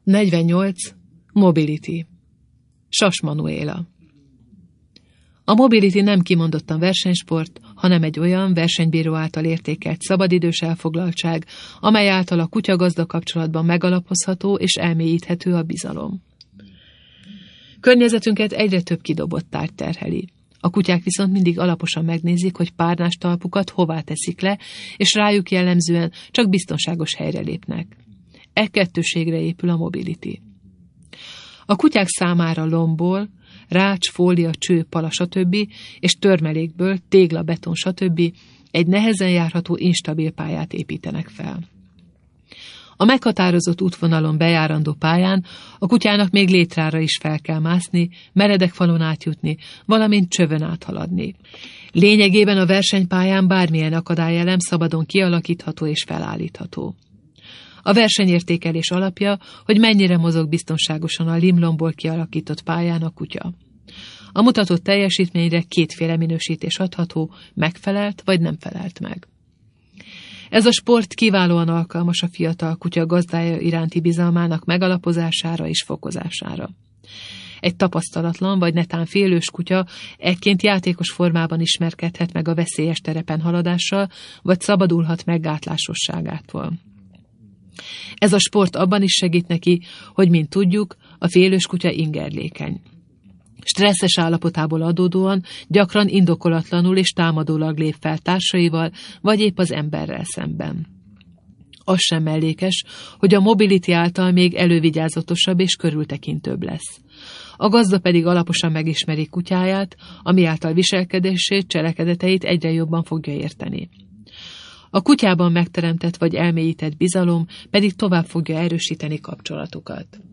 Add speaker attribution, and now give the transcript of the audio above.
Speaker 1: 48. Mobility. Sas Manuéla. A mobility nem kimondottan versenysport, hanem egy olyan versenybíró által értékelt szabadidős elfoglaltság, amely által a kutya-gazda kapcsolatban megalapozható és elmélyíthető a bizalom. Környezetünket egyre több kidobott tárgy terheli. A kutyák viszont mindig alaposan megnézik, hogy párnás talpukat hová teszik le, és rájuk jellemzően csak biztonságos helyre lépnek. Kettőségre épül a mobility. A kutyák számára lombból, rács, fólia, cső, pala, stb. És törmelékből, tégla, beton, stb. Egy nehezen járható, instabil pályát építenek fel. A meghatározott útvonalon bejárandó pályán a kutyának még létrára is fel kell mászni, meredek falon átjutni, valamint csövön áthaladni. Lényegében a versenypályán bármilyen akadályelem szabadon kialakítható és felállítható. A versenyértékelés alapja, hogy mennyire mozog biztonságosan a limlomból kialakított pályán a kutya. A mutatott teljesítményre kétféle minősítés adható, megfelelt vagy nem felelt meg. Ez a sport kiválóan alkalmas a fiatal kutya gazdája iránti bizalmának megalapozására és fokozására. Egy tapasztalatlan vagy netán félős kutya ekként játékos formában ismerkedhet meg a veszélyes terepen haladással, vagy szabadulhat meg gátlásosságától. Ez a sport abban is segít neki, hogy mint tudjuk, a félős kutya ingerlékeny. Stresszes állapotából adódóan gyakran indokolatlanul és támadólag lép fel társaival, vagy épp az emberrel szemben. Az sem mellékes, hogy a mobility által még elővigyázatosabb és körültekintőbb lesz. A gazda pedig alaposan megismeri kutyáját, ami által viselkedését, cselekedeteit egyre jobban fogja érteni. A kutyában megteremtett vagy elmélyített bizalom pedig tovább fogja erősíteni kapcsolatukat.